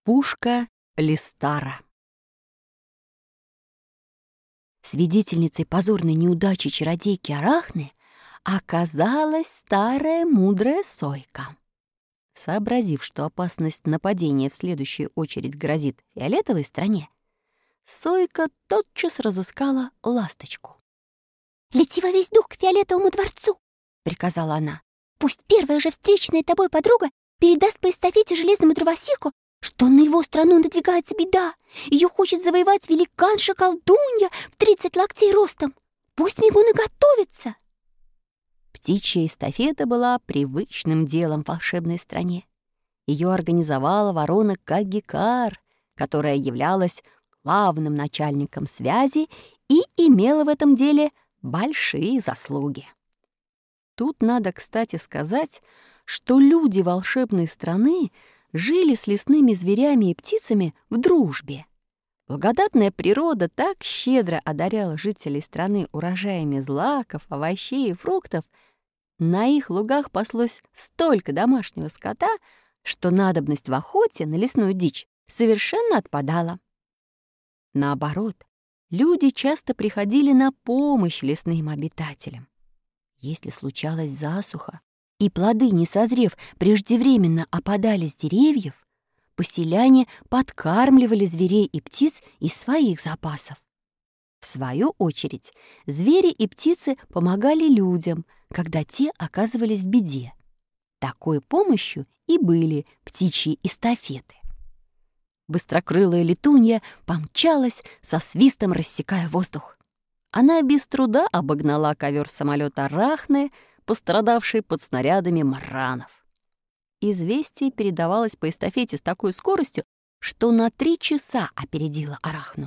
Пушка Листара. Свидетельницей позорной неудачи чародейки Арахны оказалась старая мудрая сойка. Сообразив, что опасность нападения в следующую очередь грозит фиолетовой стране, сойка тотчас разыскала ласточку. «Лети во весь дух к фиолетовому дворцу!» — приказала она. «Пусть первая же встречная тобой подруга передаст по эстафете железному дровосеку, что на его страну надвигается беда. Ее хочет завоевать великанша-колдунья в 30 локтей ростом. Пусть мигуны готовятся!» Птичья эстафета была привычным делом в волшебной стране. Ее организовала ворона Кагикар, которая являлась главным начальником связи и имела в этом деле большие заслуги. Тут надо, кстати, сказать, что люди волшебной страны жили с лесными зверями и птицами в дружбе. Благодатная природа так щедро одаряла жителей страны урожаями злаков, овощей и фруктов, на их лугах паслось столько домашнего скота, что надобность в охоте на лесную дичь совершенно отпадала. Наоборот, люди часто приходили на помощь лесным обитателям. Если случалась засуха, и плоды, не созрев, преждевременно опадали с деревьев, поселяне подкармливали зверей и птиц из своих запасов. В свою очередь, звери и птицы помогали людям, когда те оказывались в беде. Такой помощью и были птичьи эстафеты. Быстрокрылая летунья помчалась, со свистом рассекая воздух. Она без труда обогнала ковер-самолет Арахны, пострадавший под снарядами маранов. Известие передавалось по эстафете с такой скоростью, что на 3 часа опередило Арахну.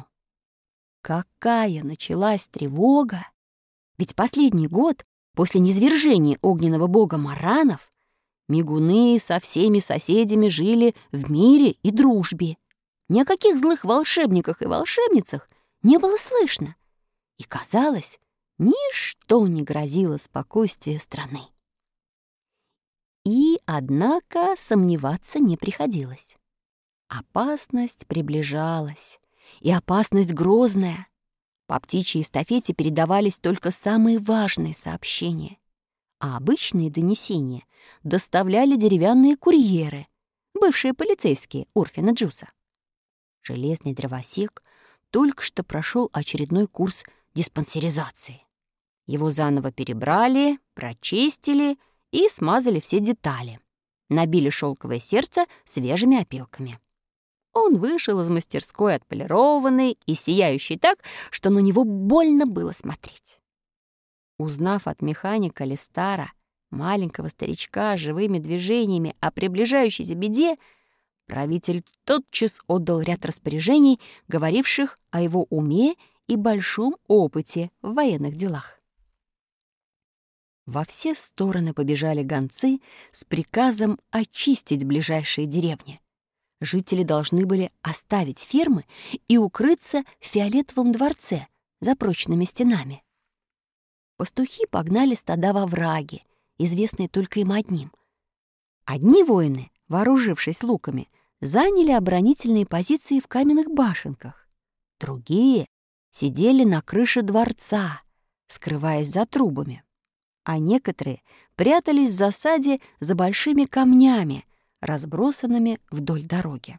Какая началась тревога! Ведь последний год, после низвержения огненного бога маранов, мигуны со всеми соседями жили в мире и дружбе. Ни о каких злых волшебниках и волшебницах не было слышно. И, казалось, ничто не грозило спокойствию страны. И, однако, сомневаться не приходилось. Опасность приближалась, и опасность грозная. По птичьей эстафете передавались только самые важные сообщения, а обычные донесения доставляли деревянные курьеры, бывшие полицейские Урфина Джуса. Железный дровосек только что прошел очередной курс диспансеризации. Его заново перебрали, прочистили и смазали все детали. Набили шелковое сердце свежими опилками. Он вышел из мастерской отполированный и сияющий так, что на него больно было смотреть. Узнав от механика Листара, маленького старичка, живыми движениями о приближающейся беде, правитель тотчас отдал ряд распоряжений, говоривших о его уме и большом опыте в военных делах. Во все стороны побежали гонцы с приказом очистить ближайшие деревни. Жители должны были оставить фермы и укрыться в фиолетовом дворце за прочными стенами. Пастухи погнали стада во враги, известные только им одним. Одни воины, вооружившись луками, заняли оборонительные позиции в каменных башенках. Другие сидели на крыше дворца, скрываясь за трубами. А некоторые прятались в засаде за большими камнями, разбросанными вдоль дороги.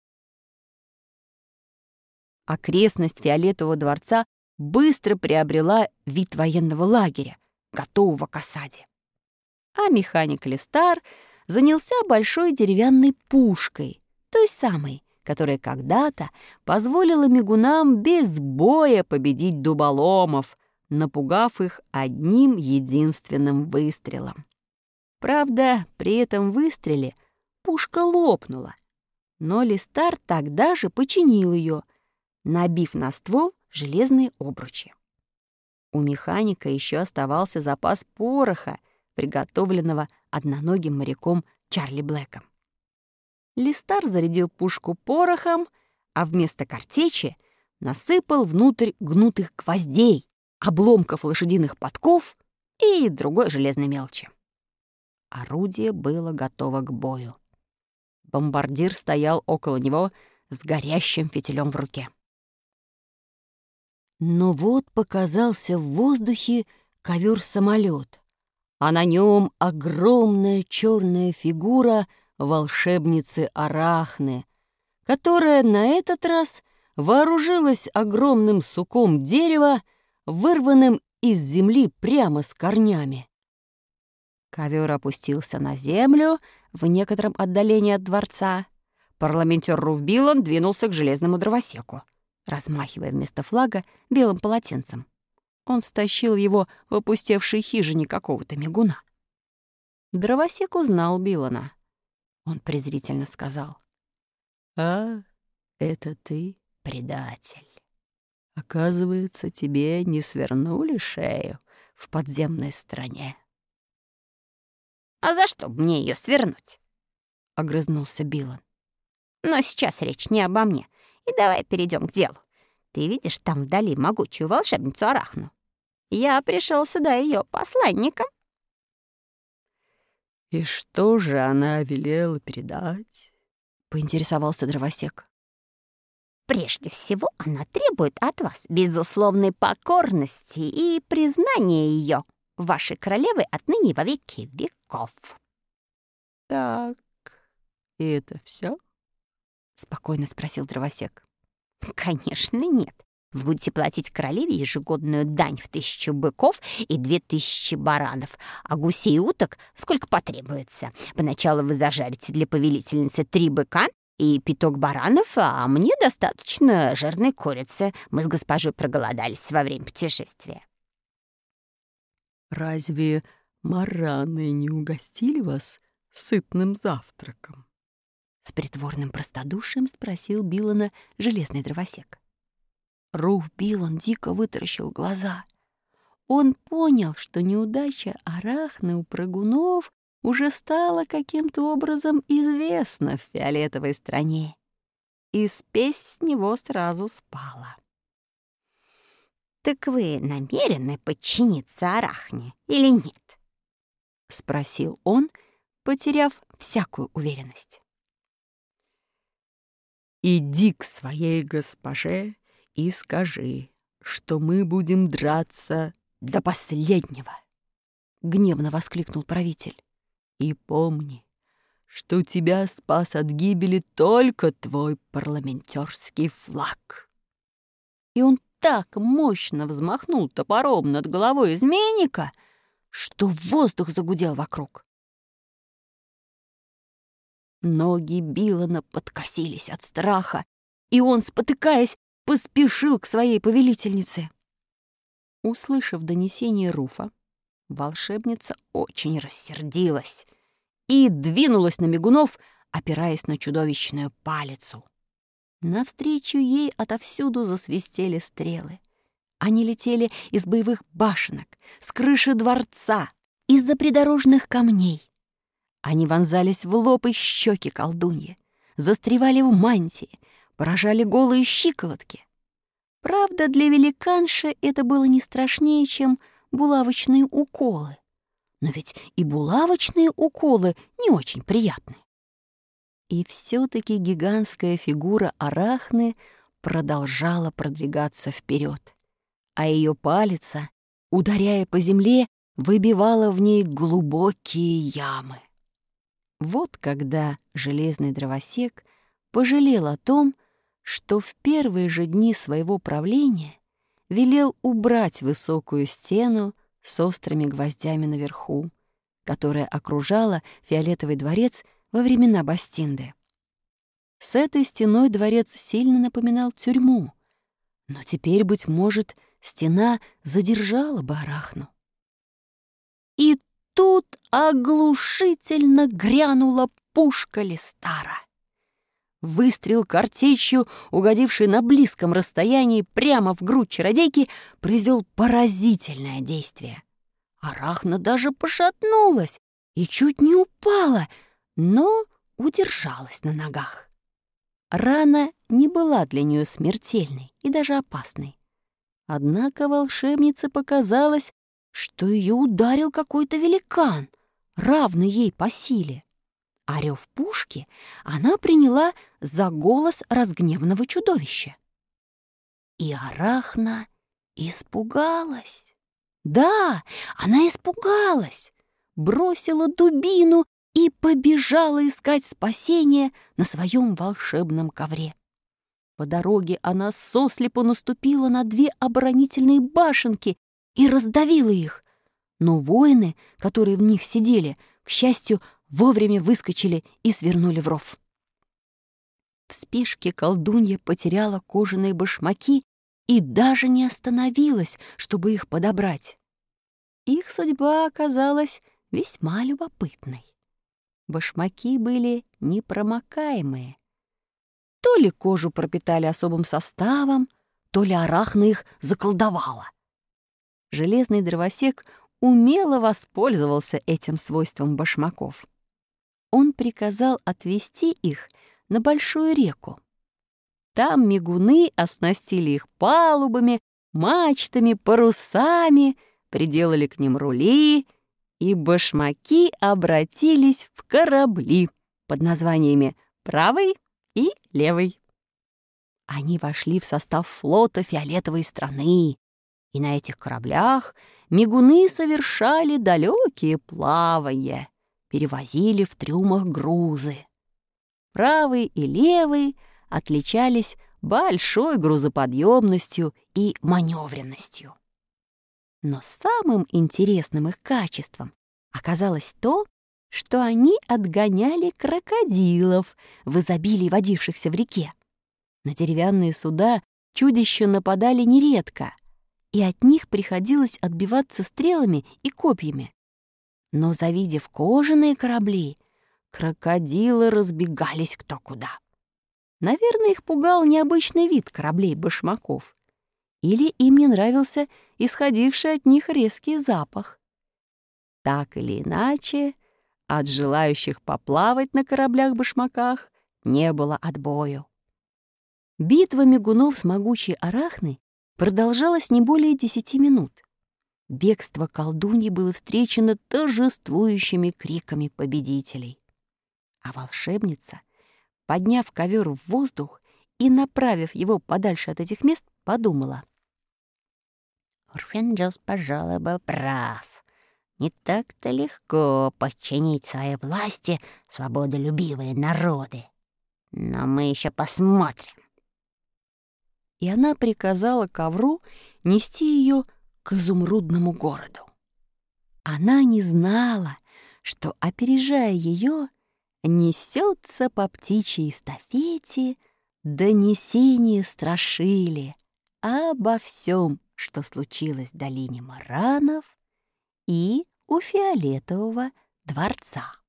Окрестность фиолетового дворца быстро приобрела вид военного лагеря, готового к осаде. А механик Листар занялся большой деревянной пушкой, той самой, которая когда-то позволила мигунам без боя победить дуболомов, напугав их одним единственным выстрелом. Правда, при этом выстреле пушка лопнула, но Листар тогда же починил ее, набив на ствол железные обручи. У механика еще оставался запас пороха, приготовленного одноногим моряком Чарли Блэком. Листар зарядил пушку порохом, а вместо картечи насыпал внутрь гнутых гвоздей, обломков лошадиных подков и другой железной мелочи. Орудие было готово к бою. Бомбардир стоял около него с горящим фитилем в руке. Но вот показался в воздухе ковер-самолет, а на нем огромная черная фигура волшебницы Арахны, которая на этот раз вооружилась огромным суком дерева, вырванным из земли прямо с корнями. Ковер опустился на землю в некотором отдалении от дворца. Парламентер Руф Билан двинулся к железному дровосеку, размахивая вместо флага белым полотенцем. Он стащил его в опустевшей хижине какого-то мигуна. Дровосек узнал Билана. Он презрительно сказал: «А, это ты, предатель. Оказывается, тебе не свернули шею в подземной стране». «А за что бы мне ее свернуть?» — огрызнулся Билан. «Но сейчас речь не обо мне. И давай перейдем к делу. Ты видишь там вдали могучую волшебницу Арахну? Я пришел сюда ее посланником». «И что же она велела передать?» — поинтересовался дровосек. «Прежде всего она требует от вас безусловной покорности и признания ее вашей королевы отныне во веки веков». «Так, и это все? спокойно спросил дровосек. «Конечно, нет. Вы будете платить королеве ежегодную дань в 1000 быков и 2000 баранов, а гусей и уток сколько потребуется. Поначалу вы зажарите для повелительницы 3 быка и 5 баранов, а мне достаточно жирной курицы. Мы с госпожой проголодались во время путешествия». «Разве мараны не угостили вас сытным завтраком?» С притворным простодушием спросил Билана железный дровосек. Руф Билан дико вытаращил глаза. Он понял, что неудача Арахны у прыгунов уже стала каким-то образом известна в фиолетовой стране, и спесь с него сразу спала. «Так вы намерены подчиниться Арахне или нет?» — спросил он, потеряв всякую уверенность. «Иди к своей госпоже и скажи, что мы будем драться до последнего», — гневно воскликнул правитель. «И помни, что тебя спас от гибели только твой парламентерский флаг». И он так мощно взмахнул топором над головой изменника, что воздух загудел вокруг. Ноги Билана подкосились от страха, и он, спотыкаясь, поспешил к своей повелительнице. Услышав донесение Руфа, волшебница очень рассердилась и двинулась на мигунов, опираясь на чудовищную палицу. Навстречу ей отовсюду засвистели стрелы. Они летели из боевых башенок, с крыши дворца, из-за придорожных камней. Они вонзались в лоб и щеки колдуньи, застревали в мантии, поражали голые щиколотки. Правда, для великанши это было не страшнее, чем булавочные уколы. Но ведь и булавочные уколы не очень приятны. И все-таки гигантская фигура Арахны продолжала продвигаться вперед, а ее палица, ударяя по земле, выбивала в ней глубокие ямы. Вот когда железный дровосек пожалел о том, что в первые же дни своего правления велел убрать высокую стену с острыми гвоздями наверху, которая окружала фиолетовый дворец во времена Бастинды. С этой стеной дворец сильно напоминал тюрьму, но теперь, быть может, стена задержала бы Арахну. И тут оглушительно грянула пушка Листара. Выстрел картечью, угодивший на близком расстоянии прямо в грудь чародейки, произвел поразительное действие. Арахна даже пошатнулась и чуть не упала, но удержалась на ногах. Рана не была для нее смертельной и даже опасной. Однако волшебнице показалось, что ее ударил какой-то великан, равный ей по силе. а рев пушки она приняла за голос разгневанного чудовища. И Арахна испугалась. Да, она испугалась, бросила дубину и побежала искать спасения на своем волшебном ковре. По дороге она сослепу наступила на 2 оборонительные башенки и раздавила их. Но воины, которые в них сидели, к счастью, вовремя выскочили и свернули в ров. В спешке колдунья потеряла кожаные башмаки и даже не остановилась, чтобы их подобрать. Их судьба оказалась весьма любопытной. Башмаки были непромокаемые. То ли кожу пропитали особым составом, то ли Арахна их заколдовала. Железный дровосек умело воспользовался этим свойством башмаков. Он приказал отвезти их на большую реку. Там мигуны оснастили их палубами, мачтами, парусами, приделали к ним рули, и башмаки обратились в корабли под названиями «Правый» и «Левый». Они вошли в состав флота фиолетовой страны, и на этих кораблях мигуны совершали далекие плавания, перевозили в трюмах грузы. Правый и левый отличались большой грузоподъемностью и маневренностью. Но самым интересным их качеством оказалось то, что они отгоняли крокодилов в изобилии водившихся в реке. На деревянные суда чудища нападали нередко, и от них приходилось отбиваться стрелами и копьями. Но, завидев кожаные корабли, крокодилы разбегались кто куда. Наверное, их пугал необычный вид кораблей-башмаков. Или им не нравился исходивший от них резкий запах. Так или иначе, от желающих поплавать на кораблях-башмаках не было отбою. Битва мигунов с могучей Арахной продолжалась не более 10 минут. Бегство колдуньи было встречено торжествующими криками победителей. А волшебница, подняв ковер в воздух и направив его подальше от этих мест, подумала: Урфин-Джюс, пожалуй, был прав. Не так-то легко подчинить своей власти свободолюбивые народы. Но мы еще посмотрим. И она приказала ковру нести ее к изумрудному городу. Она не знала, что, опережая ее, несется по птичьей эстафете донесение страшили обо всем, что случилось в долине Маранов и у Фиолетового дворца.